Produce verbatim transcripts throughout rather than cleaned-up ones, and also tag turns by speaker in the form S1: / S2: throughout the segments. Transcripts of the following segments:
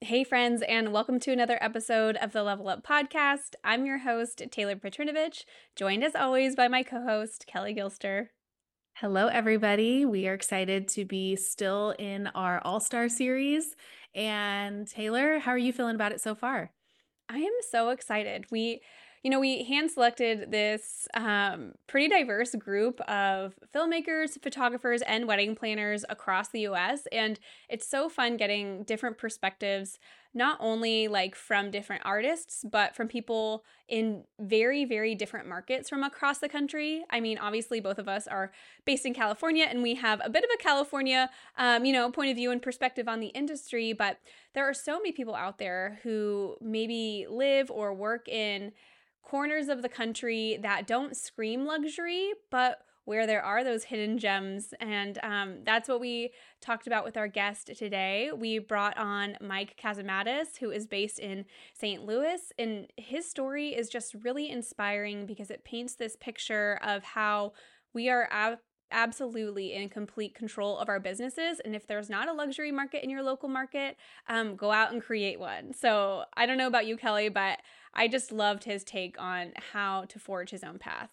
S1: Hey, friends, and welcome to another episode of the Level Up Podcast. I'm your host, Taylor Petrinovich, joined as always by my co host, Kelly Gilster.
S2: Hello, everybody. We are excited to be still in our All Star series. And Taylor, how are you feeling about it so far?
S1: I am so excited. We, you know, we hand selected this um, pretty diverse group of filmmakers, photographers, and wedding planners across the U S. And it's so fun getting different perspectives, not only like from different artists, but from people in very, very different markets from across the country. I mean, obviously, both of us are based in California, and we have a bit of a California, um, you know, point of view and perspective on the industry. But there are so many people out there who maybe live or work in corners of the country that don't scream luxury, but where there are those hidden gems. And um, that's what we talked about with our guest today. We brought on Mike Kazamatis, who is based in Saint Louis. And his story is just really inspiring because it paints this picture of how we are ab- absolutely in complete control of our businesses. And if there's not a luxury market in your local market, um, go out and create one. So I don't know about you, Kelly, but I just loved his take on how to forge his own path.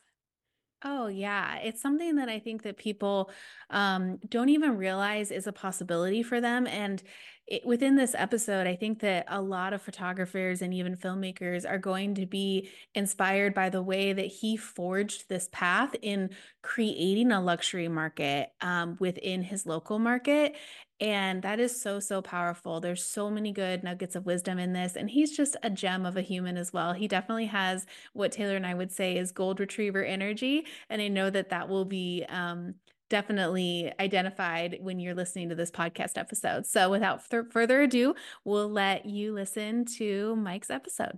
S2: Oh, yeah. It's something that I think that people um, don't even realize is a possibility for them. And it, within this episode, I think that a lot of photographers and even filmmakers are going to be inspired by the way that he forged this path in creating a luxury market um, within his local market. And that is so, so powerful. There's so many good nuggets of wisdom in this. And he's just a gem of a human as well. He definitely has what Taylor and I would say is gold retriever energy. And I know that that will be um, definitely identified when you're listening to this podcast episode. So without th- further ado, we'll let you listen to Mike's episode.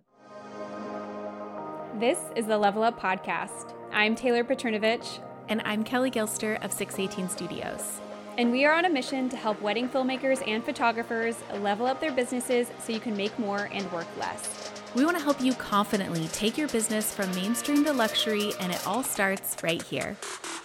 S1: This is the Level Up Podcast. I'm Taylor Petrinovich.
S2: And I'm Kelly Gilster of six eighteen Studios.
S1: And we are on a mission to help wedding filmmakers and photographers level up their businesses so you can make more and work less.
S2: We want to help you confidently take your business from mainstream to luxury, and it all starts right here.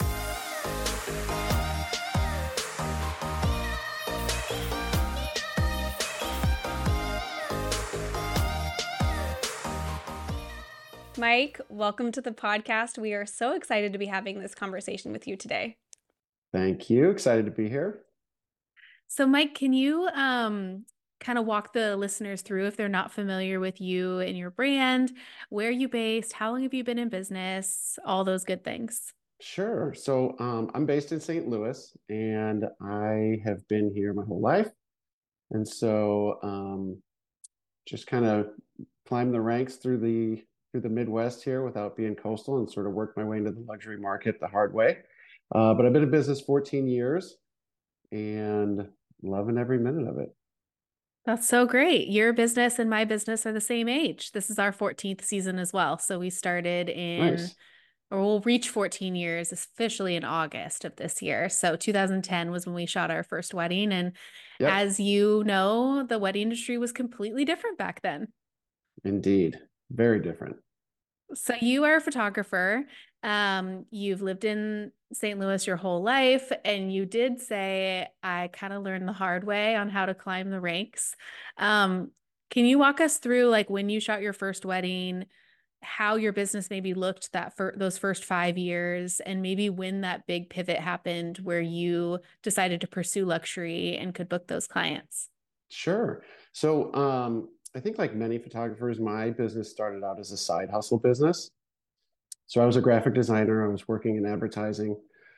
S1: Mike, welcome to the podcast. We are so excited to be having this conversation with you today.
S3: Thank you. Excited to be here.
S2: So, Mike, can you um, kind of walk the listeners through, if they're not familiar with you and your brand, where are you based, how long have you been in business, all those good things?
S3: Sure. So um, I'm based in Saint Louis, and I have been here my whole life. And so um, just kind of climbed the ranks through the through the Midwest here without being coastal, and sort of worked my way into the luxury market the hard way. Uh, but I've been in business fourteen years and loving every minute of it.
S2: That's so great. Your business and my business are the same age. This is our fourteenth season as well. So we started in,
S3: Nice.
S2: or we'll reach fourteen years officially in August of this year. So two thousand ten was when we shot our first wedding. And
S3: Yep.
S2: as you know, the wedding industry was completely different back then.
S3: Indeed. Very different.
S2: So you are a photographer. Um, you've lived in Saint Louis your whole life, and you did say, I kind of learned the hard way on how to climb the ranks. Um, can you walk us through like when you shot your first wedding, how your business maybe looked that for those first five years, and maybe when that big pivot happened where you decided to pursue luxury and could book those clients?
S3: Sure. So um, I think like many photographers, my business started out as a side hustle business. So I was a graphic designer. I was working in advertising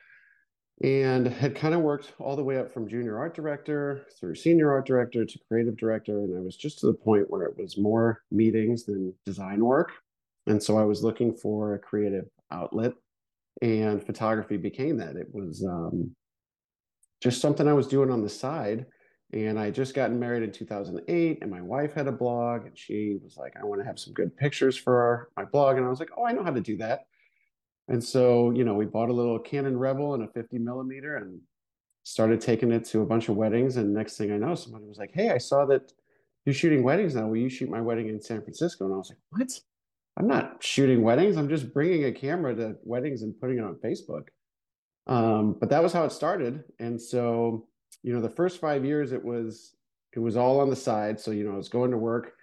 S3: and had kind of worked all the way up from junior art director through senior art director to creative director. And I was just to the point where it was more meetings than design work. And so I was looking for a creative outlet, and photography became that. It was um, just something I was doing on the side. And I had just gotten married in two thousand eight, and my wife had a blog, and she was like, I want to have some good pictures for our, my blog. And I was like, oh, I know how to do that. And so, you know, we bought a little Canon Rebel and a fifty millimeter and started taking it to a bunch of weddings. And next thing I know, somebody was like, hey, I saw that you're shooting weddings now. Will you shoot my wedding in San Francisco? And I was like, what? I'm not shooting weddings. I'm just bringing a camera to weddings and putting it on Facebook. Um, but that was how it started. And so, you know, the first five years, it was it was all on the side. So, you know, I was going to work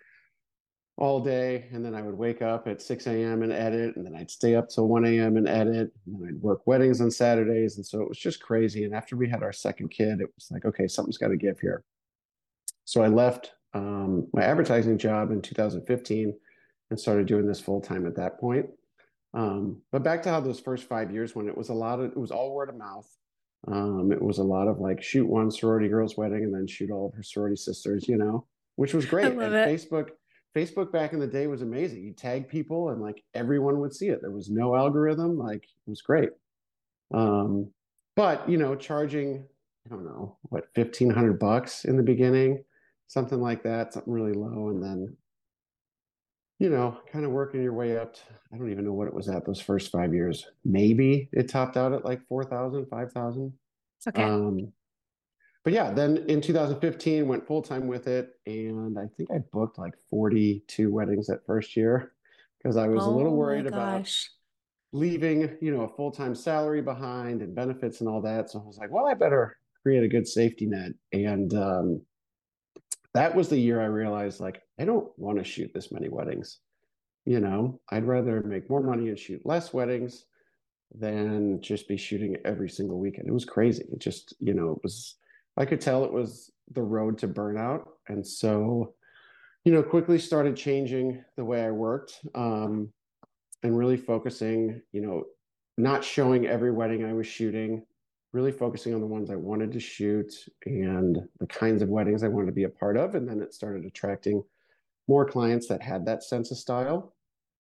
S3: all day, and then I would wake up at six a m and edit, and then I'd stay up till one a m and edit, and then I'd work weddings on Saturdays. And so it was just crazy. And after we had our second kid, it was like, okay, something's got to give here. So I left um, my advertising job in two thousand fifteen and started doing this full time at that point. Um, but back to how those first five years, when it was a lot of, it was all word of mouth. Um, it was a lot of like shoot one sorority girl's wedding and then shoot all of her sorority sisters, you know, which was
S2: I
S3: great.
S2: love
S3: And
S2: it.
S3: Facebook, Facebook back in the day was amazing. You tag people and like everyone would see it. There was no algorithm. Like it was great. Um, but you know, charging, I don't know, what, fifteen hundred bucks in the beginning, something like that, something really low. And then, you know, kind of working your way up to, I don't even know what it was at those first five years. Maybe it topped out at like four thousand, five thousand.
S2: Okay.
S3: Um, but yeah, then in two thousand fifteen, went full time with it. And I think I booked like forty-two weddings that first year because I was a little
S2: Oh my
S3: worried about
S2: gosh.
S3: leaving, you know, a full time salary behind and benefits and all that. So I was like, well, I better create a good safety net. And um, that was the year I realized, like, I don't want to shoot this many weddings. You know, I'd rather make more money and shoot less weddings than just be shooting every single weekend. It was crazy. It just, you know, it was, I could tell it was the road to burnout. And so, you know, quickly started changing the way I worked um, and really focusing, you know, not showing every wedding I was shooting, really focusing on the ones I wanted to shoot and the kinds of weddings I wanted to be a part of. And then it started attracting more clients that had that sense of style.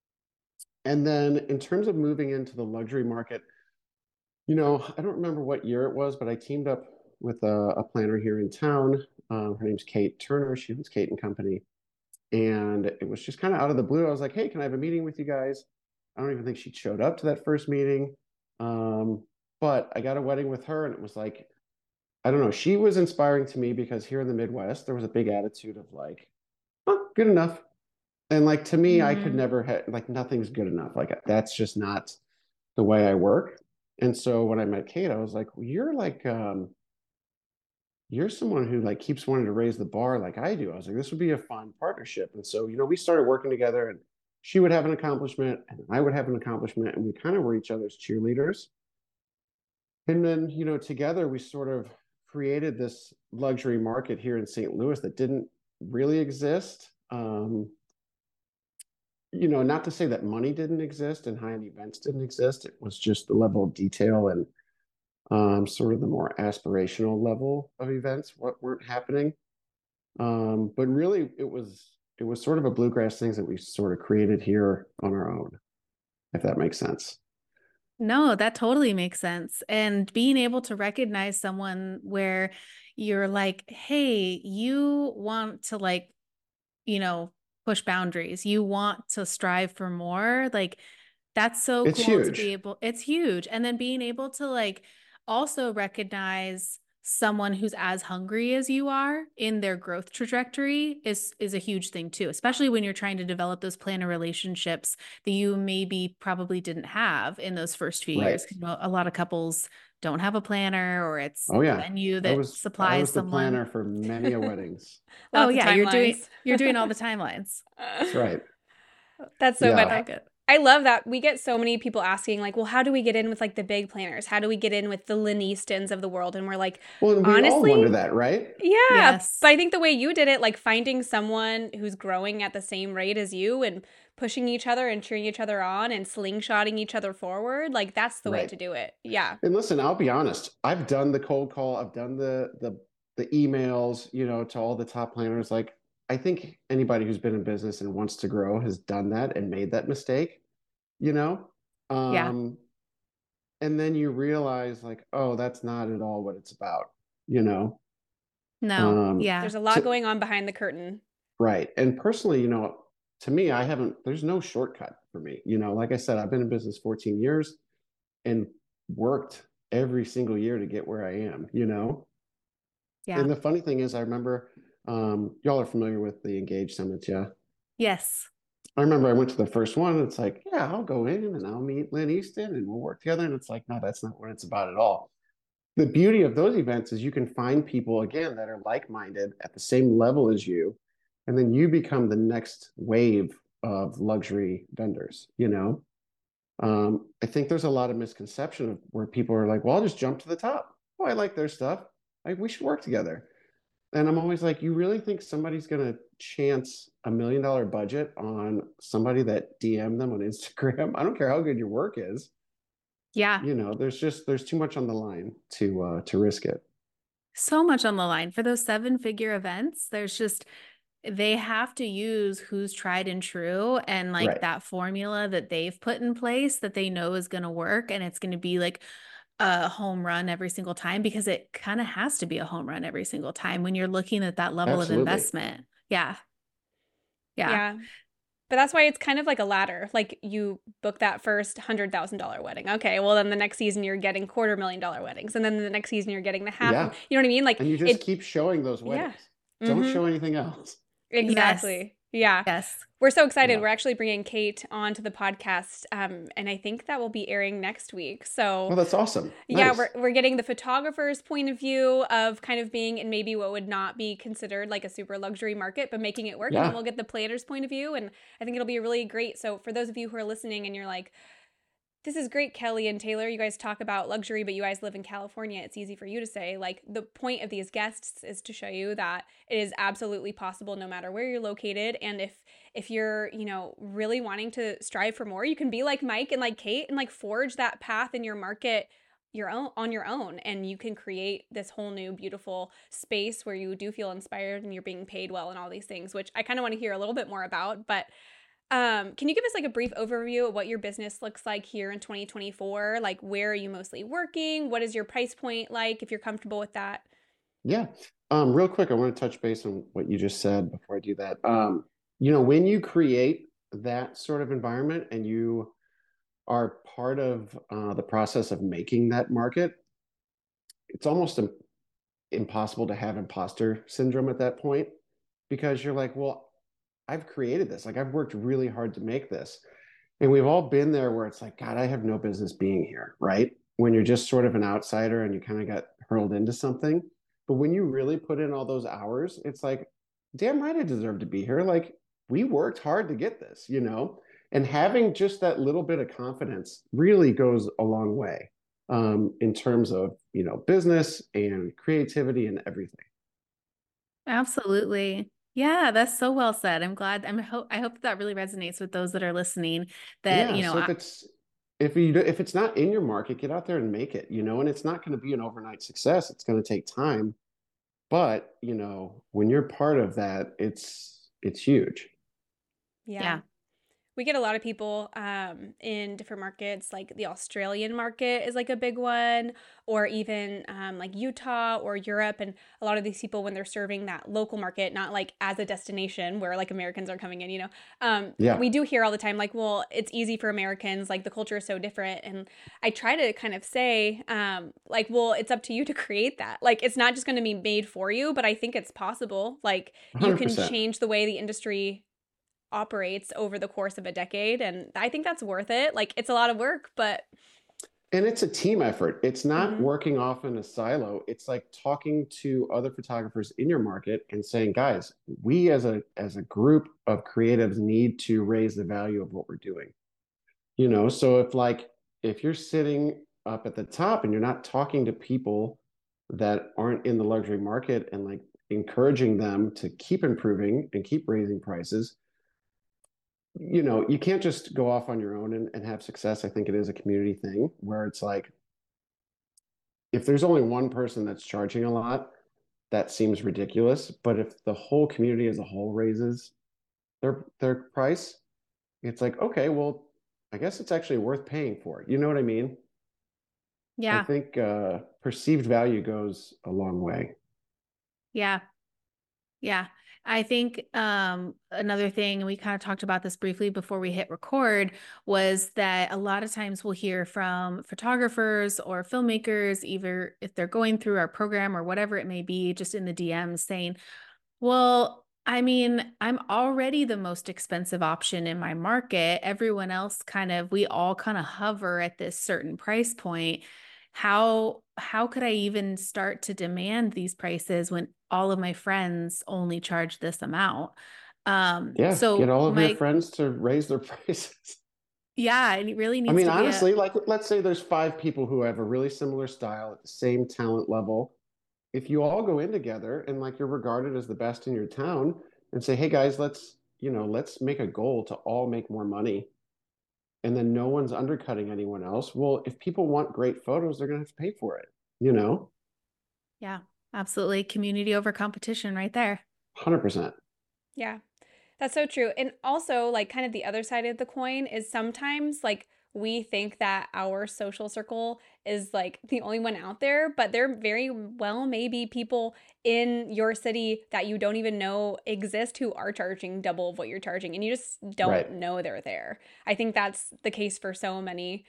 S3: And then in terms of moving into the luxury market, you know, I don't remember what year it was, but I teamed up with a, a planner here in town. Um, her name's Kate Turner. She owns Kate and Company. And it was just kind of out of the blue. I was like, hey, can I have a meeting with you guys? I don't even think she showed up to that first meeting. Um, but I got a wedding with her, and it was like, I don't know. She was inspiring to me because here in the Midwest, there was a big attitude of like, oh, good enough. And like to me, I could
S2: Mm-hmm.
S3: never have like nothing's good enough. Like that's just not the way I work. And so when I met Kate, I was like, well, you're like um you're someone who like keeps wanting to raise the bar like I do. I was like, this would be a fun partnership. And so, you know, we started working together, and she would have an accomplishment and I would have an accomplishment, and we kind of were each other's cheerleaders. And then, you know, together we sort of created this luxury market here in Saint Louis that didn't really exist. Um, you know, not to say that money didn't exist and high-end events didn't exist. It was just the level of detail and um, sort of the more aspirational level of events what weren't happening. Um, but really, it was it was sort of a bluegrass things that we sort of created here on our own, if that makes sense.
S2: No, that totally makes sense. And being able to recognize someone where you're like, hey, you want to like, you know, push boundaries. You want to strive for more. Like that's so
S3: It's
S2: cool to be
S3: huge.
S2: able, it's huge. And then being able to like also recognize someone who's as hungry as you are in their growth trajectory is is a huge thing too, especially when you're trying to develop those planner relationships that you maybe probably didn't have in those first few
S3: Right.
S2: years. 'Cause a lot of couples don't have a planner, or it's
S3: Oh
S2: the
S3: yeah.
S2: venue
S3: I
S2: that
S3: was I
S2: supplies
S3: was the
S2: someone.
S3: planner for many a weddings.
S2: Oh
S1: Lots of
S2: yeah, you're doing
S1: timelines.
S2: you're doing all the timelines.
S3: That's right.
S1: That's so fun.
S3: Yeah.
S1: I,
S2: So good.
S1: I love that. We get so many people asking, like, well, how do we get in with like the big planners? How do we get in with the Lynn Eastons of the world? And we're like,
S3: Well, and we all
S1: honestly,
S3: wonder that, right?
S1: yeah.
S2: Yes.
S1: But I think the way you did it, like finding someone who's growing at the same rate as you and pushing each other and cheering each other on and slingshotting each other forward, like that's the way
S3: Right.
S1: to do it. Yeah.
S3: And listen, I'll be honest. I've done the cold call. I've done the the the emails, you know, to all the top planners. Like, I think anybody who's been in business and wants to grow has done that and made that mistake, you know?
S2: Yeah.
S3: Um, and then you realize, like, oh, that's not at all what it's about, you know?
S2: No.
S3: Um,
S2: Yeah.
S1: There's a lot
S3: to,
S1: going on behind the curtain.
S3: right. And personally, you know, to me, I haven't, there's no shortcut for me. You know, like I said, I've been in business fourteen years and worked every single year to get where I am, you know?
S2: Yeah.
S3: And the funny thing is, I remember um, y'all are familiar with the Engage Summits, yeah?
S2: Yes.
S3: I remember I went to the first one, and it's like, yeah, I'll go in and I'll meet Lynn Easton and we'll work together. And it's like, no, that's not what it's about at all. the beauty of those events is you can find people again that are like-minded at the same level as you, and then you become the next wave of luxury vendors, you know? Um, I think there's a lot of misconception of where people are like, well, I'll just jump to the top. Oh, I like their stuff. I, we should work together. And I'm always like, you really think somebody's going to chance a million dollar budget on somebody that D M them on Instagram? I don't care how good your work is.
S2: Yeah.
S3: You know, there's just there's too much on the line to uh to risk it.
S2: So much on the line for those seven figure events. There's just, they have to use who's tried and true and like
S3: Right.
S2: that formula that they've put in place that they know is going to work. And it's going to be like a home run every single time, because it kind of has to be a home run every single time when you're looking at that level of
S3: Absolutely.
S2: investment. Yeah. Yeah.
S1: Yeah. But that's why it's kind of like a ladder. Like you book that first one hundred thousand dollars wedding. Okay, well then the next season you're getting quarter million dollar weddings. And then the next season you're getting the half,
S3: Yeah.
S1: you know what I mean? Like
S3: And you just
S1: it,
S3: keep showing those
S1: yeah.
S3: weddings. Don't
S1: Mm-hmm.
S3: show anything else.
S2: Yes.
S1: Exactly. Yeah.
S2: Yes.
S1: We're so excited.
S3: Yeah.
S1: We're actually bringing Kate onto the podcast. Um, and I think that will be airing next week. So
S3: Oh, that's awesome.
S1: yeah,
S3: Nice.
S1: we're we're getting the photographer's point of view of kind of being in maybe what would not be considered like a super luxury market, but making it work. And then
S3: Yeah.
S1: we'll get the planner's point of view. And I think it'll be really great. So for those of you who are listening and you're like, this is great, Kelly and Taylor. You guys talk about luxury, but you guys live in California. It's easy for you to say. Like, the point of these guests is to show you that it is absolutely possible no matter where you're located. And if if you're, you know, really wanting to strive for more, you can be like Mike and like Kate and like forge that path in your market your own on your own, and you can create this whole new beautiful space where you do feel inspired and you're being paid well and all these things, which I kind of want to hear a little bit more about. But um, can you give us like a brief overview of what your business looks like here in twenty twenty-four? Like, where are you mostly working? What is your price point like, if you're comfortable with that?
S3: Yeah. Um, real quick, I want to touch base on what you just said before I do that. Um, you know, when you create that sort of environment and you are part of uh, the process of making that market, it's almost im- impossible to have imposter syndrome at that point, because you're like, well, I've created this. Like, I've worked really hard to make this. And we've all been there where it's like, God, I have no business being here, right? When you're just sort of an outsider and you kind of got hurled into something. But when you really put in all those hours, it's like, damn right, I deserve to be here. Like, we worked hard to get this, you know? And having just that little bit of confidence really goes a long way um, in terms of, you know, business and creativity and everything.
S2: Absolutely. Yeah, that's so well said. I'm glad. I'm ho I hope that really resonates with those that are listening that,
S3: Yeah.
S2: you know,
S3: So if
S2: I,
S3: it's, if you do, if it's not in your market, get out there and make it, you know, and it's not going to be an overnight success. It's going to take time. But, you know, when you're part of that, it's it's huge.
S1: Yeah.
S2: yeah.
S1: We get a lot of people um, in different markets, like the Australian market is like a big one, or even um, like Utah or Europe. And a lot of these people, when they're serving that local market, not like as a destination where like Americans are coming in, you know, um,
S3: Yeah.
S1: we do hear all the time, like, well, it's easy for Americans, like the culture is so different. And I try to kind of say, um, like, well, it's up to you to create that. Like, it's not just going to be made for you, but I think it's possible. Like, you can
S3: one hundred percent.
S1: change the way the industry operates over the course of a decade, and I think that's worth it. Like, it's a lot of work, but
S3: And it's a team effort. It's not
S1: mhm.
S3: working off in a silo. It's like talking to other photographers in your market and saying, guys, we as a as a group of creatives need to raise the value of what we're doing. You know, so if like if you're sitting up at the top and you're not talking to people that aren't in the luxury market and like encouraging them to keep improving and keep raising prices, you know, you can't just go off on your own and, and have success. I think it is a community thing where it's like, if there's only one person that's charging a lot, that seems ridiculous. But if the whole community as a whole raises their their price, it's like, okay, well, I guess it's actually worth paying for. You know what I mean? I
S2: Yeah.
S3: think uh, perceived value goes a long way.
S2: Yeah. Yeah. I think um, another thing, and we kind of talked about this briefly before we hit record, was that a lot of times we'll hear from photographers or filmmakers, either if they're going through our program or whatever it may be, just in the D Ms saying, well, I mean, I'm already the most expensive option in my market. Everyone else kind of, we all kind of hover at this certain price point. how how could I even start to demand these prices when all of my friends only charge this amount? Um,
S3: Yeah, get
S2: so
S3: all of your
S2: my
S3: friends to raise their prices.
S2: yeah, it really
S3: I
S2: needs
S3: mean,
S2: to be a
S3: honestly, like let's say there's five people who have a really similar style at the same talent level. If you all go in together and like you're regarded as the best in your town and say, hey guys, let's, you know, let's make a goal to all make more money and then no one's undercutting anyone else. Well, if people want great photos, they're gonna have to pay for it, you know?
S2: yeah, absolutely community over competition right there.
S3: one hundred percent.
S1: Yeah. That's so true. And also, like, kind of the other side of the coin is sometimes, like, we think that our social circle is like the only one out there, but there very well may be people in your city that you don't even know exist who are charging double of what you're charging, and you just don't
S3: Right.
S1: know they're there. I think that's the case for so many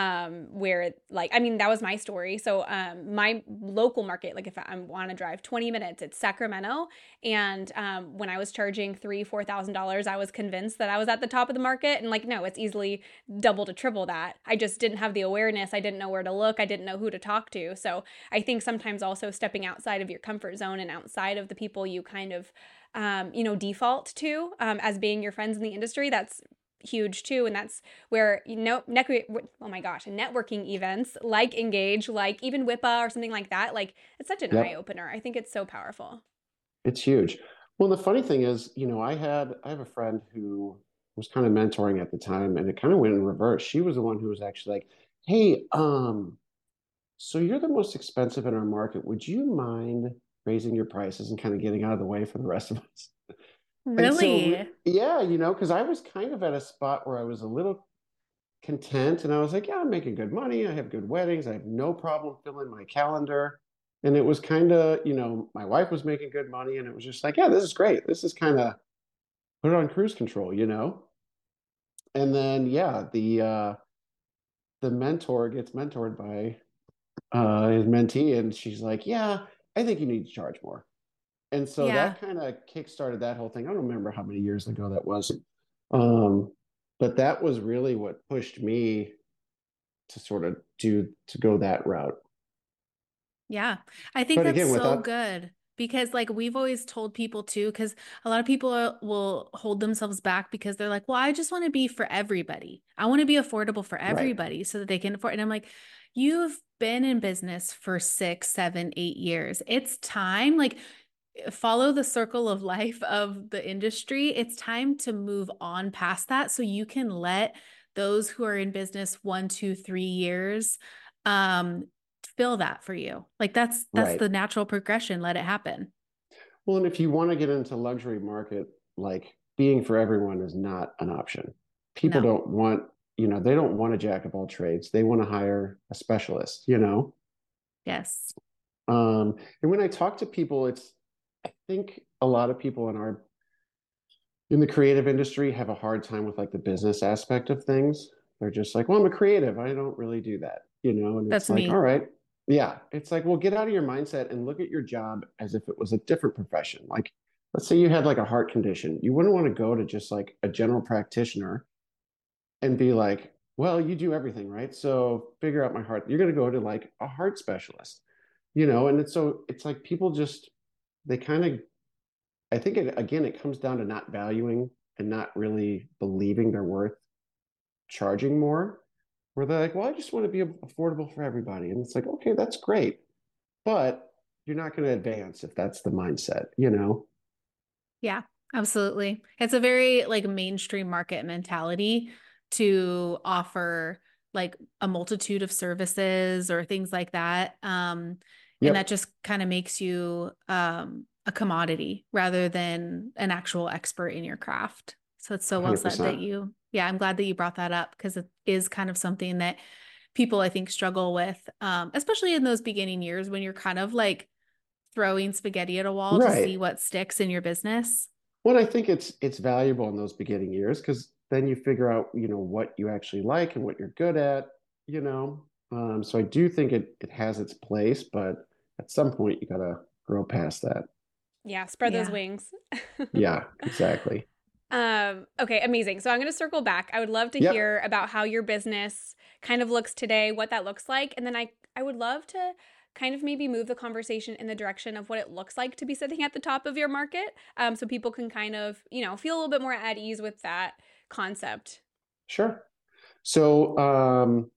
S1: um where like I mean that was my story. So um my local market, like if I want to drive twenty minutes, it's Sacramento. And um, when I was charging three, four thousand dollars, I was convinced that I was at the top of the market. And like, no, it's easily double to triple that. I just didn't have the awareness. I didn't know where to look. I didn't know who to talk to. So I think sometimes also stepping outside of your comfort zone and outside of the people you kind of, um, you know, default to um, as being your friends in the industry. That's huge too, and that's where you know ne- oh my gosh networking events like Engage, like even WIPA or something like that, like it's such an
S3: Yep.
S1: eye-opener. I think it's so powerful.
S3: It's huge. Well, the funny thing is, you know, I had I have a friend who was kind of mentoring at the time, and it kind of went in reverse. She was the one who was actually like, "Hey, um, so you're the most expensive in our market. Would you mind raising your prices and kind of getting out of the way for the rest of us?" And so,
S2: Really?
S3: yeah, you know, because I was kind of at a spot where I was a little content and I was like, yeah, I'm making good money. I have good weddings. I have no problem filling my calendar. And it was kind of, you know, my wife was making good money and it was just like, yeah, this is great. This is kind of put it on cruise control, you know? And then, yeah, the, uh, the mentor gets mentored by uh, his mentee and she's like, yeah, I think you need to charge more. And so
S2: Yeah.
S3: that kind of kickstarted that whole thing. I don't remember how many years ago that was. Um, but that was really what pushed me to sort of do to go that route.
S2: Yeah. I think
S3: But
S2: that's
S3: again,
S2: so
S3: without
S2: good because like we've always told people too, because a lot of people are, will hold themselves back because they're like, well, I just want to be for everybody. I want to be affordable for
S3: right,
S2: everybody so that they can afford. And I'm like, you've been in business for six, seven, eight years. It's time. Like follow the circle of life of the industry. It's time to move on past that so you can let those who are in business one, two, three years um fill that for you. Like that's that's
S3: right.
S2: the natural progression. Let it happen.
S3: Well, and if you want to get into luxury market, like being for everyone is not an option. People
S2: No.
S3: don't want, you know, they don't want a jack of all trades. They want to hire a specialist, you know?
S2: Yes.
S3: Um, and when I talk to people, it's, I think a lot of people in our, in the creative industry have a hard time with like the business aspect of things. They're just like, well, I'm a creative. I don't really do that, you know? And it's
S2: That's
S3: like, all
S2: me.
S3: right. Yeah. It's like, well, get out of your mindset and look at your job as if it was a different profession. Like, let's say you had like a heart condition. You wouldn't want to go to just like a general practitioner and be like, well, you do everything, right? So figure out my heart. You're going to go to like a heart specialist, you know? And it's so, it's like people just, they kind of, I think it, again, it comes down to not valuing and not really believing they're worth charging more, where they're like, well, I just want to be affordable for everybody. And it's like, okay, that's great. But you're not going to advance if that's the mindset, you know?
S2: Yeah, absolutely. It's a very like mainstream market mentality to offer like a multitude of services or things like that. Um, and that
S3: Yep,
S2: just kind of makes you um, a commodity rather than an actual expert in your craft. So it's so well said that
S3: one hundred percent.
S2: you, yeah, I'm glad that you brought that up because it is kind of something that people I think struggle with, um, especially in those beginning years when you're kind of like throwing spaghetti at a wall to see
S3: Right.
S2: what sticks in your business.
S3: Well, I think it's it's valuable in those beginning years because then you figure out, you know, what you actually like and what you're good at, you know. Um, so I do think it it has its place, but at some point you gotta grow past that.
S1: Yeah, spread those
S2: Yeah.
S1: wings.
S3: Yeah, exactly.
S1: Um, okay, amazing. So I'm going to circle back. I would love to
S3: Yep.
S1: hear about how your business kind of looks today, what that looks like, and then I I would love to kind of maybe move the conversation in the direction of what it looks like to be sitting at the top of your market, um, so people can kind of, you know, feel a little bit more at ease with that concept.
S3: Sure. So um,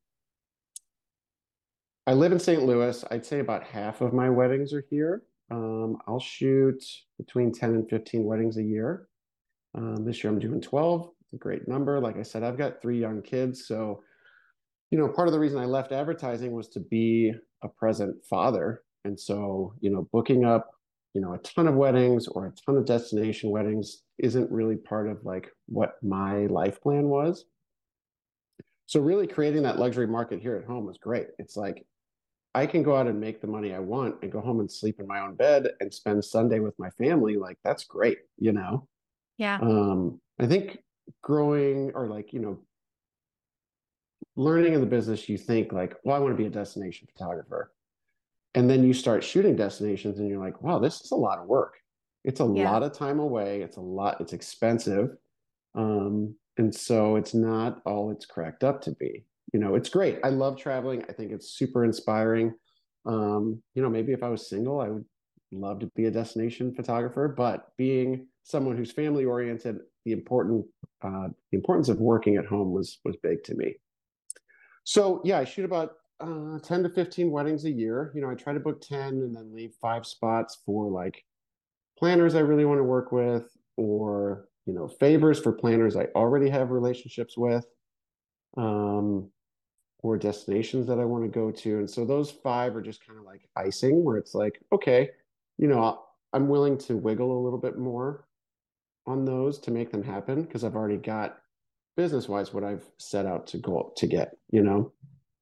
S3: I live in Saint Louis. I'd say about half of my weddings are here. Um, I'll shoot between ten and fifteen weddings a year. Um, this year I'm doing twelve. It's a great number. Like I said, I've got three young kids. So, you know, part of the reason I left advertising was to be a present father. And so, you know, booking up, you know, a ton of weddings or a ton of destination weddings isn't really part of like what my life plan was. So really creating that luxury market here at home was great. It's like I can go out and make the money I want and go home and sleep in my own bed and spend Sunday with my family. Like that's great, you know?
S2: Yeah.
S3: Um, I think growing or like, you know, learning in the business, you think like, well, I want to be a destination photographer. And then you start shooting destinations and you're like, wow, this is a lot of work. It's a
S2: Yeah.
S3: lot of time away. It's a lot, it's expensive. Um, and so it's not all it's cracked up to be. You know, it's great. I love traveling. I think it's super inspiring. Um, you know, maybe if I was single, I would love to be a destination photographer, but being someone who's family oriented, the important uh, the importance of working at home was was big to me. So yeah, I shoot about uh, ten to fifteen weddings a year. You know, I try to book ten and then leave five spots for like planners I really want to work with, or, you know, favors for planners I already have relationships with, um, or destinations that I want to go to. And so those five are just kind of like icing where it's like, okay, you know, I'm willing to wiggle a little bit more on those to make them happen because I've already got business wise what I've set out to go to get, you know.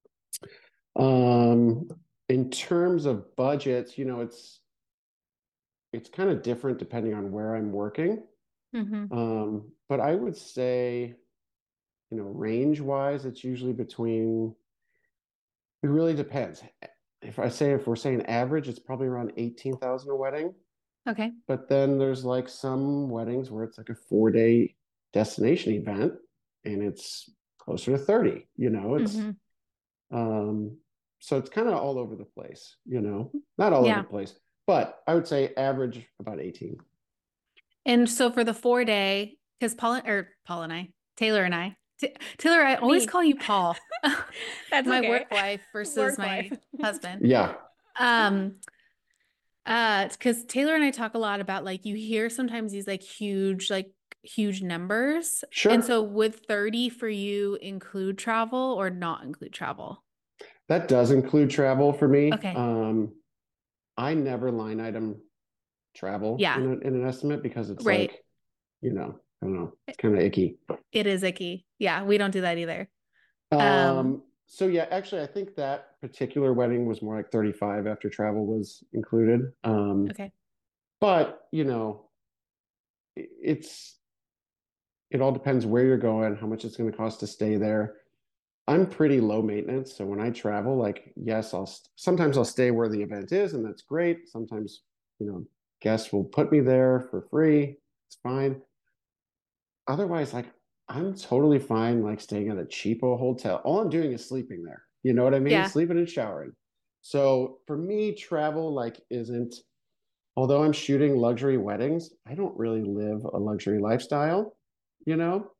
S3: Um, in terms of budgets, you know, it's it's kind of different depending on where I'm working.
S2: Mm-hmm.
S3: Um, but I would say, you know, range wise, it's usually between, it really depends. If I say, if we're saying average, it's probably around eighteen thousand a wedding.
S2: Okay.
S3: But then there's like some weddings where it's like a four day destination event and it's closer to thirty, you know, it's,
S2: Mm-hmm.
S3: um, so it's kind of all over the place, you know, not all over
S2: Yeah.
S3: the place, but I would say average about eighteen.
S2: And so for the four day, because Paul or Paul and I, Taylor and I, T- Taylor, I always
S1: Me.
S2: call you Paul.
S1: That's
S2: My
S1: okay.
S2: work wife versus
S1: Work
S2: my
S1: life.
S2: husband.
S3: Yeah.
S2: Um, uh, because Taylor and I talk a lot about like you hear sometimes these like huge, like huge numbers. And
S3: Sure.
S2: so would thirty for you include travel or not include travel?
S3: That does include travel for me.
S2: Okay.
S3: Um, I never line item travel
S2: Yeah.
S3: in, a, in an estimate because it's
S2: Right.
S3: like, you know, I don't know, it's kind of icky.
S2: It is icky. Yeah, we don't do that either. Um,
S3: Um, so yeah, actually, I think that particular wedding was more like thirty-five after travel was included. Um,
S2: okay.
S3: but you know, i- it's it all depends where you're going, how much it's going to cost to stay there. I'm pretty low maintenance, so when I travel, like yes, I'll st- sometimes I'll stay where the event is, and that's great. Sometimes, you know, guests will put me there for free. It's fine. Otherwise, like I'm totally fine like staying at a cheapo hotel. All I'm doing is sleeping there. You know what I mean?
S2: Yeah.
S3: Sleeping and showering. So for me, travel like isn't, although I'm shooting luxury weddings, I don't really live a luxury lifestyle, you know?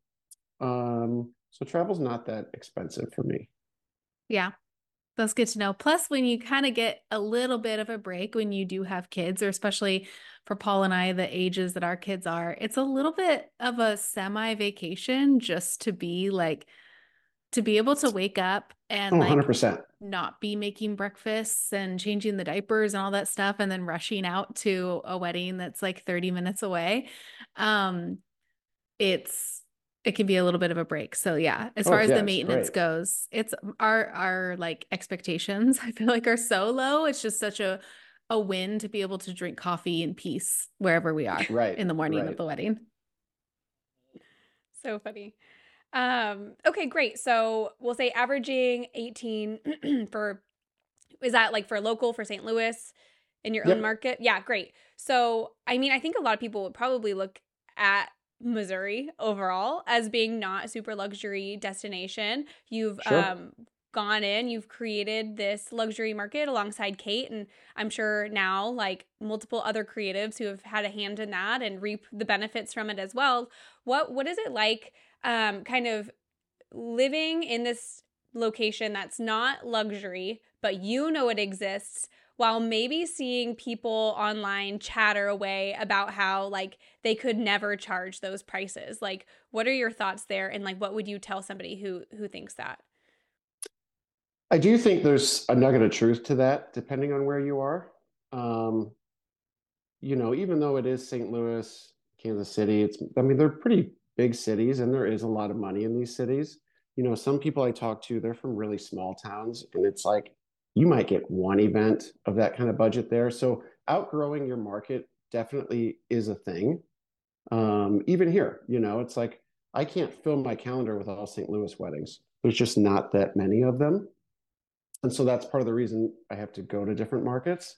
S3: Um, so travel's not that expensive for me.
S2: Yeah. That's good to know. Plus, when you kind of get a little bit of a break when you do have kids, or especially for Paul and I, the ages that our kids are, it's a little bit of a semi vacation just to be like, to be able to wake up and
S3: Oh,
S2: like
S3: one hundred percent.
S2: not be making breakfasts and changing the diapers and all that stuff and then rushing out to a wedding that's like thirty minutes away. Um, it's it can be a little bit of a break. So yeah, as
S3: Oh,
S2: far as
S3: yeah,
S2: the
S3: it's
S2: maintenance
S3: great.
S2: goes, it's our our like expectations, I feel like are so low. It's just such a a win to be able to drink coffee in peace wherever we are
S3: Right,
S2: in the morning of
S3: right.
S2: the wedding.
S1: So funny. Um, okay, great. So we'll say averaging eighteen for, is that like for local for Saint Louis in your own
S3: Yep,
S1: market? Yeah, great. So, I mean, I think a lot of people would probably look at Missouri overall as being not a super luxury destination. You've
S3: sure.
S1: um gone in, you've created this luxury market alongside Kate, and I'm sure now like multiple other creatives who have had a hand in that and reap the benefits from it as well. What what is it like um kind of living in this location that's not luxury, but you know it exists, while maybe seeing people online chatter away about how like they could never charge those prices? Like, what are your thoughts there, and like what would you tell somebody who who thinks that?
S3: I do think there's a nugget of truth to that, depending on where you are. Um, you know, even though it is Saint Louis, Kansas City, it's, I mean, they're pretty big cities and there is a lot of money in these cities. You know, some people I talk to, they're from really small towns and it's like you might get one event of that kind of budget there. So outgrowing your market definitely is a thing. Um, even here, you know, it's like I can't fill my calendar with all Saint Louis weddings. There's just not that many of them. And so that's part of the reason I have to go to different markets.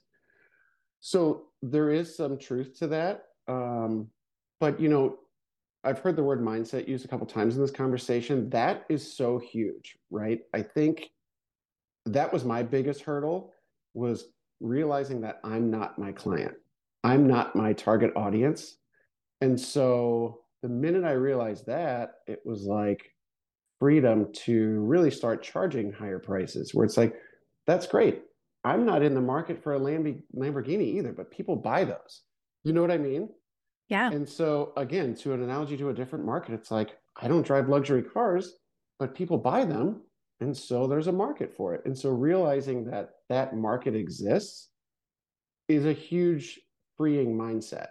S3: So there is some truth to that. Um, but, you know, I've heard the word mindset used a couple times in this conversation. That is so huge, right? I think that was my biggest hurdle was realizing that I'm not my client. I'm not my target audience. And so the minute I realized that, it was like freedom to really start charging higher prices where it's like, that's great. I'm not in the market for a Lamborghini either, but people buy those. You know what I mean?
S2: Yeah.
S3: And so again, to an analogy to a different market, it's like, I don't drive luxury cars, but people buy them. And so there's a market for it. And so realizing that that market exists is a huge freeing mindset.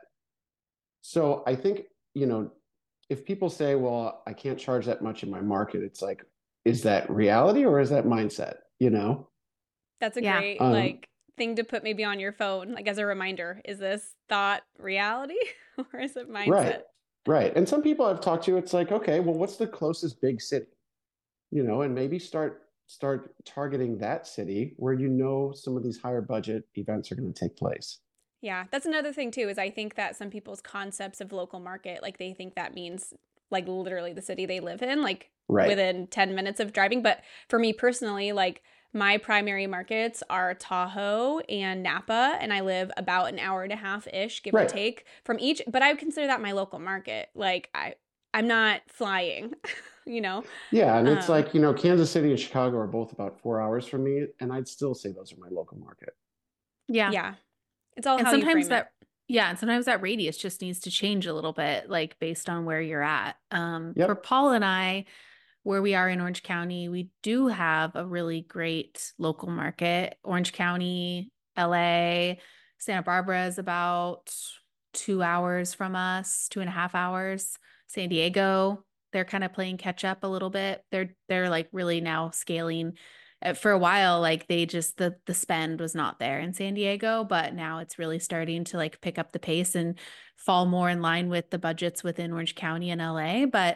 S3: So I think, you know, if people say, well, I can't charge that much in my market, it's like, is that reality or is that mindset? You know?
S1: That's a
S2: Yeah.
S1: great
S3: Um,
S1: like thing to put maybe on your phone, like as a reminder. Is this thought reality or is it
S3: right,
S1: mindset?
S3: right. And some people I've talked to, it's like, okay, well, what's the closest big city? You know, and maybe start start targeting that city where you know some of these higher budget events are going to take place.
S1: Yeah, that's another thing too, is I think that some people's concepts of local market, like they think that means like literally the city they live in, like
S3: Right,
S1: within ten minutes of driving. But for me personally, like my primary markets are Tahoe and Napa, and I live about an hour and a half ish, give or
S3: right.
S1: take, from each. But I would consider that my local market. Like I, I'm not flying, you know.
S3: Yeah, and it's
S1: Um,
S3: like, you know, Kansas City and Chicago are both about four hours from me, and I'd still say those are my local market.
S2: Yeah.
S1: yeah, it's all
S2: And
S1: how you
S2: sometimes
S1: frame it.
S2: that, yeah, and sometimes that radius just needs to change a little bit, like based on where you're at. Um, for
S3: Yep,
S2: Paul and I, where we are in Orange County, we do have a really great local market. Orange County, L A, Santa Barbara is about two hours from us, two and a half hours. San Diego, they're kind of playing catch up a little bit. They're they're like really now scaling. Uh, For a while, like they just the the spend was not there in San Diego, but now it's really starting to like pick up the pace and fall more in line with the budgets within Orange County and L A. But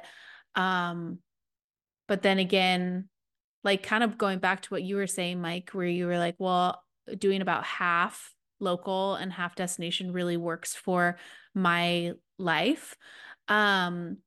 S2: um but then again, like kind of going back to what you were saying, Mike, where you were like, well, doing about half local and half destination really works for my life. Um,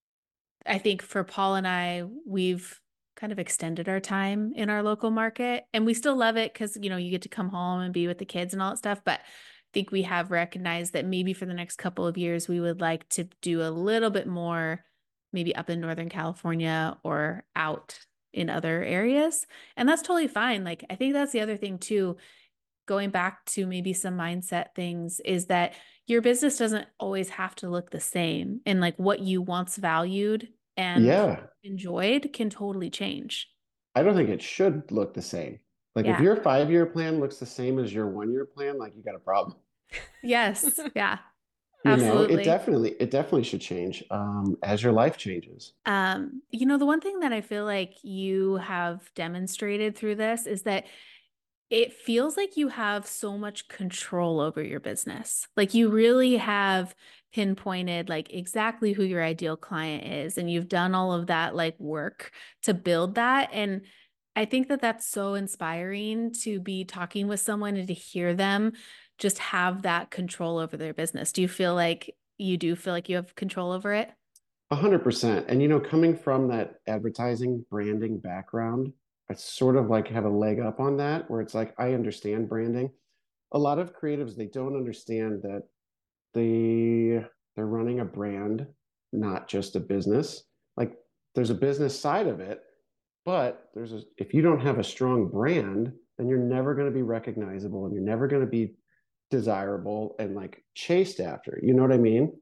S2: I think for Paul and I, we've kind of extended our time in our local market and we still love it because, you know, you get to come home and be with the kids and all that stuff. But I think we have recognized that maybe for the next couple of years, we would like to do a little bit more, maybe up in Northern California or out in other areas. And that's totally fine. Like, I think that's the other thing too, going back to maybe some mindset things is that your business doesn't always have to look the same. And like what you once valued and
S3: yeah.
S2: enjoyed can totally change.
S3: I don't think it should look the same. Like if
S2: Yeah.
S3: your five-year plan looks the same as your one-year plan, like you got a problem.
S2: Yes. Yeah.
S3: You know, it
S2: Absolutely.
S3: definitely, it definitely should change um, as your life changes.
S2: Um, you know, the one thing that I feel like you have demonstrated through this is that it feels like you have so much control over your business. Like you really have pinpointed like exactly who your ideal client is and you've done all of that like work to build that. And I think that that's so inspiring to be talking with someone and to hear them just have that control over their business. Do you feel like you do feel like you have control over it?
S3: A hundred percent. And you know, coming from that advertising branding background, I sort of like have a leg up on that where it's like I understand branding. A lot of creatives, they don't understand that they they're running a brand, not just a business. Like there's a business side of it, but there's a, if you don't have a strong brand, then you're never going to be recognizable and you're never going to be desirable and like chased after. You know what I mean?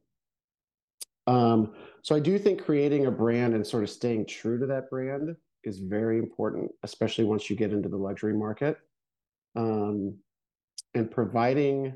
S3: Um, so I do think creating a brand and sort of staying true to that brand is very important, especially once you get into the luxury market. Um, and providing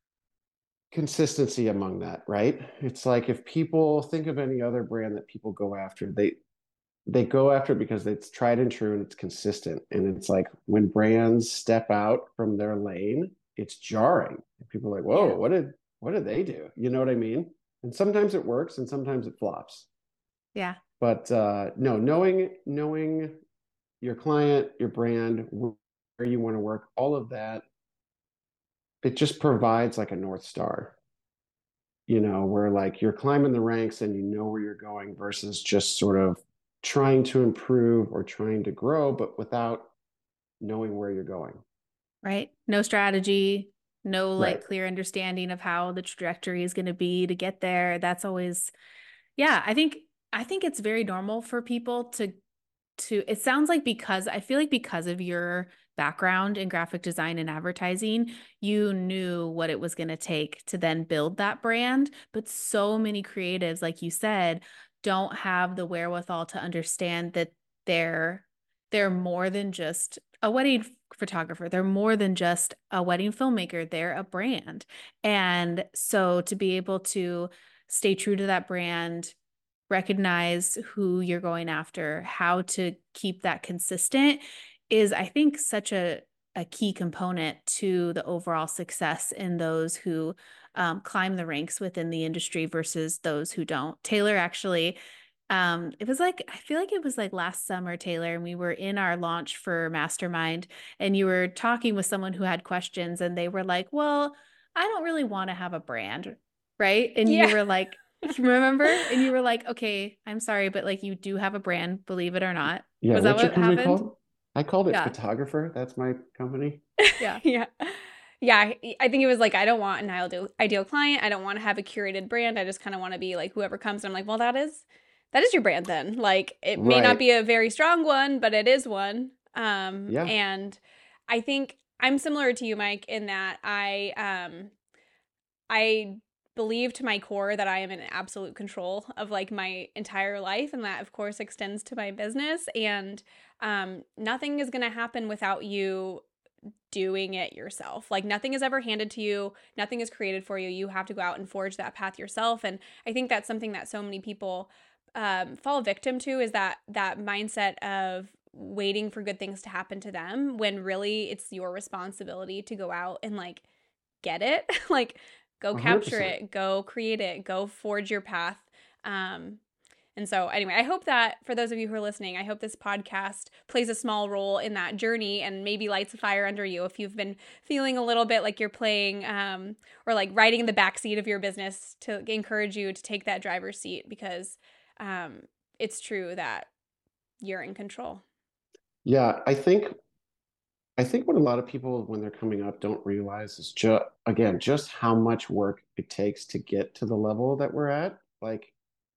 S3: consistency among that, right? It's like if people think of any other brand that people go after, they they go after it because it's tried and true and it's consistent. And it's like when brands step out from their lane, it's jarring. People are like, whoa,
S2: Yeah.
S3: what did what did they do? You know what I mean? And sometimes it works and sometimes it flops.
S2: Yeah.
S3: But uh, no, knowing knowing your client, your brand, where you want to work, all of that, it just provides like a North Star, you know, where like you're climbing the ranks and you know where you're going versus just sort of trying to improve or trying to grow, but without knowing where you're going.
S2: Right. No strategy, no
S3: Right.
S2: like clear understanding of how the trajectory is going to be to get there. That's always, yeah, I think, I think it's very normal for people to, to, it sounds like because I feel like because of your background in graphic design and advertising, you knew what it was going to take to then build that brand. But so many creatives, like you said, don't have the wherewithal to understand that they're they're more than just a wedding photographer. They're more than just a wedding filmmaker. They're a brand. And so to be able to stay true to that brand, recognize who you're going after, how to keep that consistent is, I think, such a, a key component to the overall success in those who um, climb the ranks within the industry versus those who don't. Taylor actually, um, it was like, I feel like it was like last summer, Taylor, and we were in our launch for Mastermind, and you were talking with someone who had questions, and they were like, well, I don't really want to have a brand, right? And you
S1: Yeah.
S2: were like, remember? And you were like, okay, I'm sorry, but like you do have a brand, believe it or not.
S3: Yeah.
S2: Was that
S3: What's your
S2: what
S3: company
S2: happened?
S3: called? I called it
S2: Yeah.
S3: Photographer. That's my company.
S2: Yeah.
S1: Yeah. Yeah. I I think it was like, I don't want an ideal, ideal client. I don't want to have a curated brand. I just kind of want to be like whoever comes. And I'm like, well, that is, that is your brand then. Like it may not
S3: Right.
S1: be a very strong one, but it is one. Um,
S3: Yeah.
S1: and I think I'm similar to you, Mike, in that I, um, I believe to my core that I am in absolute control of like my entire life. And that of course extends to my business. And, um, nothing is going to happen without you doing it yourself. Like nothing is ever handed to you, nothing is created for you. You have to go out and forge that path yourself. And I think that's something that so many people um, fall victim to, is that that mindset of waiting for good things to happen to them when really it's your responsibility to go out and like get it. Like go capture
S3: one hundred percent.
S1: it, go create it, go forge your path. Um, and so, anyway, I hope that for those of you who are listening, I hope this podcast plays a small role in that journey and maybe lights a fire under you if you've been feeling a little bit like you're playing um, or like riding in the backseat of your business, to encourage you to take that driver's seat, because um, it's true that you're in control.
S3: Yeah. I think I think what a lot of people when they're coming up don't realize is just again just how much work it takes to get to the level that we're at. Like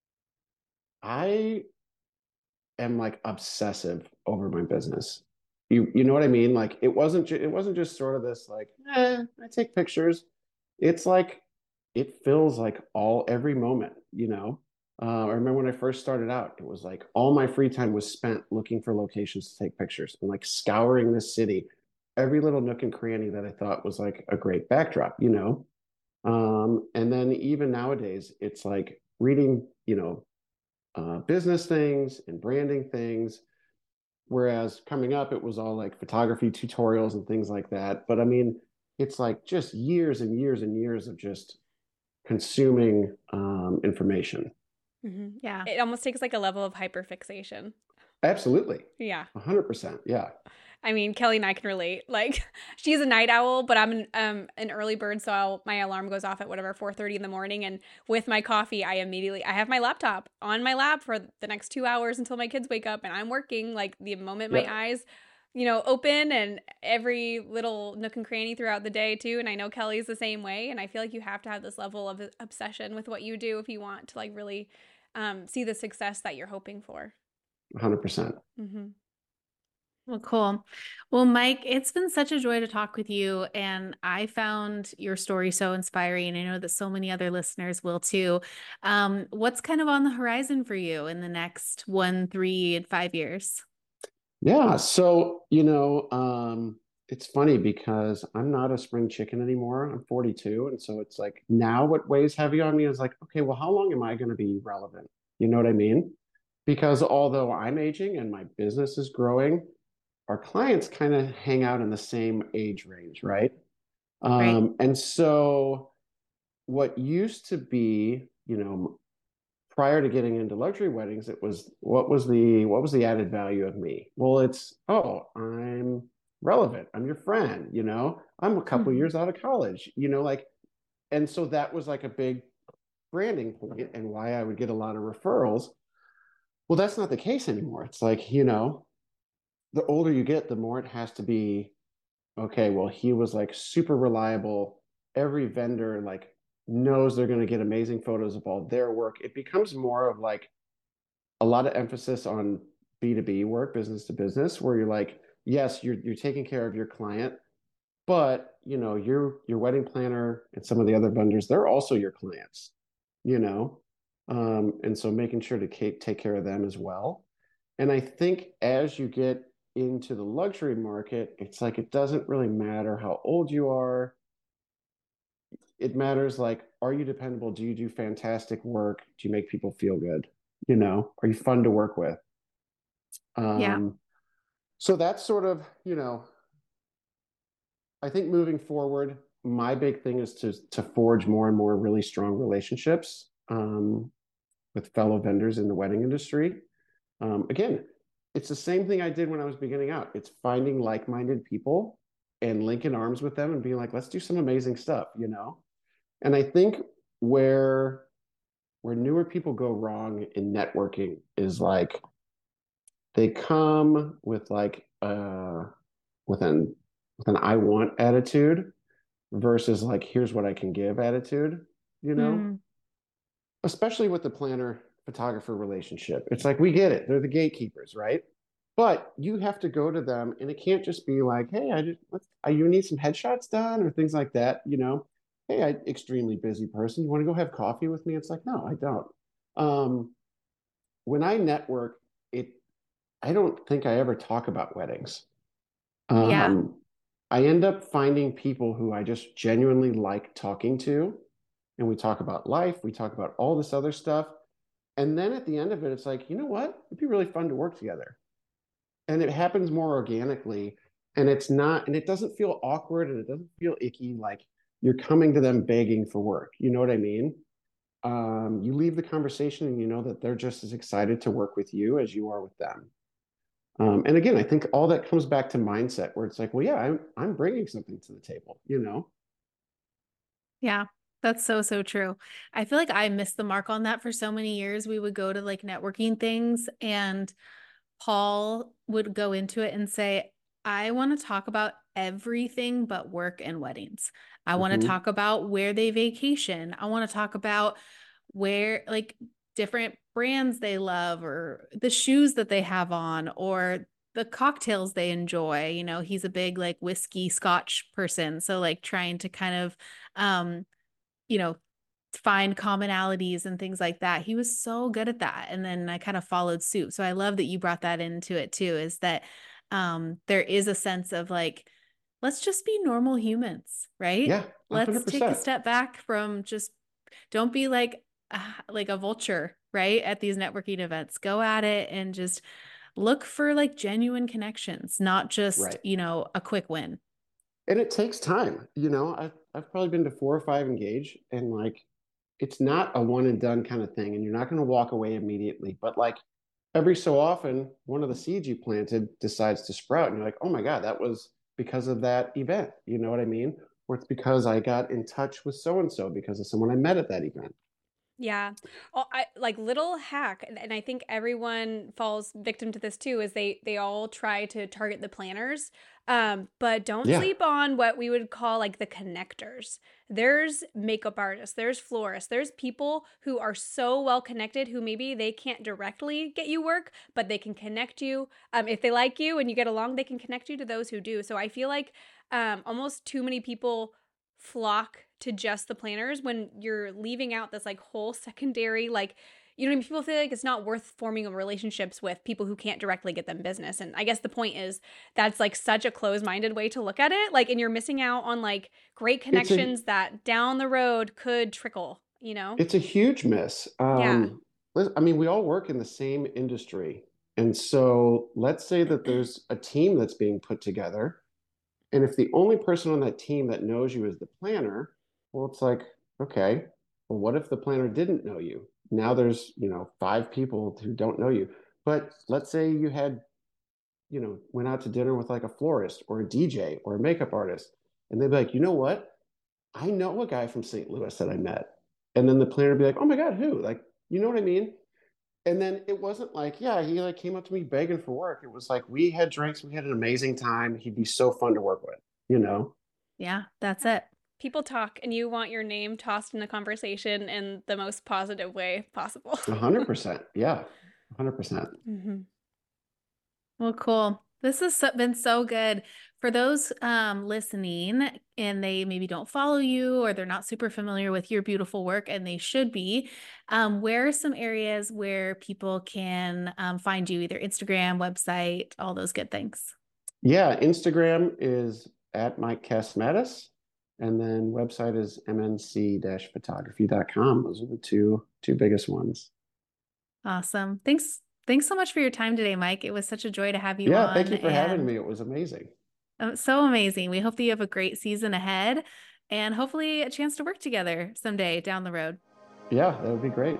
S3: I am like obsessive over my business. You you know what I mean? Like it wasn't ju- it wasn't just sort of this like, eh, I take pictures. It's like it feels like all every moment, you know. Uh, I remember when I first started out, it was like all my free time was spent looking for locations to take pictures and like scouring the city, every little nook and cranny that I thought was like a great backdrop, you know. Um, and then even nowadays, it's like reading, you know, uh, business things and branding things. Whereas coming up, it was all like photography tutorials and things like that. But I mean, it's like just years and years and years of just consuming um, information.
S1: Mm-hmm.
S2: Yeah.
S1: It almost takes like a level of hyperfixation.
S3: Absolutely.
S1: Yeah.
S3: A hundred percent. Yeah.
S1: I mean, Kelly and I can relate. Like, she's a night owl, but I'm an, um, an early bird, so I'll, my alarm goes off at whatever four thirty in the morning, and with my coffee, I immediately I have my laptop on my lap for the next two hours until my kids wake up, and I'm working. Like the moment my
S3: Yep.
S1: eyes, you know, open, and every little nook and cranny throughout the day too. And I know Kelly's the same way, and I feel like you have to have this level of obsession with what you do if you want to like really um, see the success that you're hoping for.
S3: A hundred percent.
S1: Mm-hmm.
S2: Well, cool. Well, Mike, it's been such a joy to talk with you. And I found your story so inspiring. I know that so many other listeners will too. Um, what's kind of on the horizon for you in the next one, three, and five years?
S3: Yeah. So, you know, um, it's funny because I'm not a spring chicken anymore. I'm forty-two. And so it's like now what weighs heavy on me is like, okay, well, how long am I going to be relevant? You know what I mean? Because although I'm aging and my business is growing, our clients kind of hang out in the same age range, right?
S2: Right.
S3: Um, and so what used to be, you know, prior to getting into luxury weddings, it was what was the what was the added value of me? Well, it's oh, I'm relevant. I'm your friend, you know. I'm a couple
S2: Mhm.
S3: years out of college, you know, like, and so that was like a big branding point and why I would get a lot of referrals. Well, that's not the case anymore. It's like, you know, the older you get, the more it has to be, okay, well, he was like super reliable. Every vendor like knows they're going to get amazing photos of all their work. It becomes more of like a lot of emphasis on B two B work, business to business, where you're like, yes, you're you're taking care of your client, but you know, your your wedding planner and some of the other vendors, they're also your clients, you know. Um, and so making sure to take care of them as well. And I think as you get into the luxury market, it's like it doesn't really matter how old you are. It matters like, are you dependable? Do you do fantastic work? Do you make people feel good? You know, are you fun to work with?
S2: Yeah.
S3: Um, so that's sort of, you know, I think moving forward, my big thing is to to forge more and more really strong relationships um, with fellow vendors in the wedding industry. Um, again, it's the same thing I did when I was beginning out. It's finding like-minded people and linking arms with them and being like, let's do some amazing stuff, you know? And I think where where newer people go wrong in networking is like they come with like uh with an with an I want attitude versus like here's what I can give attitude, you know?
S2: Mm.
S3: Especially with the planner photographer relationship. It's like we get it. They're the gatekeepers, right? But you have to go to them and it can't just be like, hey, I just let's, I, you need some headshots done or things like that, you know? Hey, I extremely busy person. You want to go have coffee with me? It's like, no, I don't. Um, when I network, it I don't think I ever talk about weddings.
S2: Yeah.
S3: Um, I end up finding people who I just genuinely like talking to, and we talk about life, we talk about all this other stuff. And then at the end of it, it's like, you know what? It'd be really fun to work together. And it happens more organically. And it's not, and it doesn't feel awkward and it doesn't feel icky like you're coming to them begging for work. You know what I mean? Um, you leave the conversation and you know that they're just as excited to work with you as you are with them. Um, and again, I think all that comes back to mindset where it's like, well, yeah, I'm, I'm bringing something to the table, you know?
S2: Yeah. That's so, so true. I feel like I missed the mark on that for so many years. We would go to like networking things and Paul would go into it and say, I want to talk about everything but work and weddings. I want to
S3: Mm-hmm.
S2: talk about where they vacation. I want to talk about where, like, different brands they love or the shoes that they have on or the cocktails they enjoy. You know, he's a big, like, whiskey scotch person. So, like, trying to kind of, um, you know, find commonalities and things like that. He was so good at that. And then I kind of followed suit. So I love that you brought that into it too, is that um, there is a sense of like, let's just be normal humans, right?
S3: Yeah,
S2: Let's take a
S3: one hundred percent.
S2: step back from just, don't be like, uh, like a vulture, right? At these networking events, go at it and just look for like genuine connections, not just,
S3: Right.
S2: you know, a quick win.
S3: And it takes time. You know, I've, I've probably been to four or five Engage and like, it's not a one and done kind of thing. And you're not going to walk away immediately. But like, every so often, one of the seeds you planted decides to sprout, and you're like, oh my God, that was because of that event. You know what I mean? Or it's because I got in touch with so-and-so because of someone I met at that event.
S1: Yeah. Oh, I like little hack, and, and I think everyone falls victim to this too, is they they all try to target the planners. Um, but don't
S3: Yeah.
S1: sleep on what we would call like the connectors. There's makeup artists, there's florists, there's people who are so well connected who maybe they can't directly get you work, but they can connect you. Um, if they like you and you get along, they can connect you to those who do. So I feel like um almost too many people flock to just the planners when you're leaving out this like whole secondary, like, you know what I mean? People feel like it's not worth forming relationships with people who can't directly get them business. And I guess the point is that's like such a closed-minded way to look at it. Like, and you're missing out on like great connections a, that down the road could trickle, you know?
S3: It's a huge miss. Um, yeah. I mean, we all work in the same industry. And so let's say that there's a team that's being put together. And if the only person on that team that knows you is the planner, well, it's like, okay, well, what if the planner didn't know you? Now there's, you know, five people who don't know you. But let's say you had, you know, went out to dinner with like a florist or a D J or a makeup artist. And they'd be like, you know what? I know a guy from Saint Louis that I met. And then the planner would be like, oh my God, who? Like, you know what I mean? And then it wasn't like, yeah, he like came up to me begging for work. It was like, we had drinks, we had an amazing time. He'd be so fun to work with, you know?
S2: Yeah, that's it.
S1: People talk and you want your name tossed in the conversation in the most positive way possible.
S3: A hundred percent. Yeah. A hundred percent.
S2: Mm-hmm. Well, cool. This has been so good. For those um, listening and they maybe don't follow you or they're not super familiar with your beautiful work, and they should be, um, where are some areas where people can um, find you, either Instagram, website, all those good things?
S3: Yeah, Instagram is at Mike Kasmatis, and then website is m n c dash photography dot com. Those are the two two biggest ones.
S2: Awesome. Thanks. Thanks so much for your time today, Mike. It was such a joy to have you
S3: yeah,
S2: on.
S3: Yeah, thank you for
S2: and...
S3: having me. It was amazing.
S2: So amazing. We hope that you have a great season ahead and hopefully a chance to work together someday down the road.
S3: Yeah, that would be great.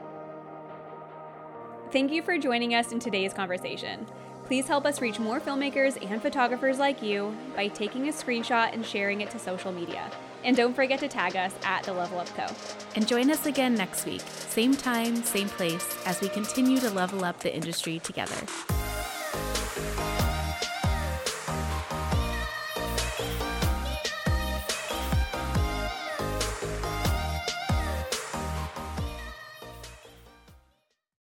S1: Thank you for joining us in today's conversation. Please help us reach more filmmakers and photographers like you by taking a screenshot and sharing it to social media. And don't forget to tag us at The Level Up Co.
S2: And join us again next week, same time, same place, as we continue to level up the industry together.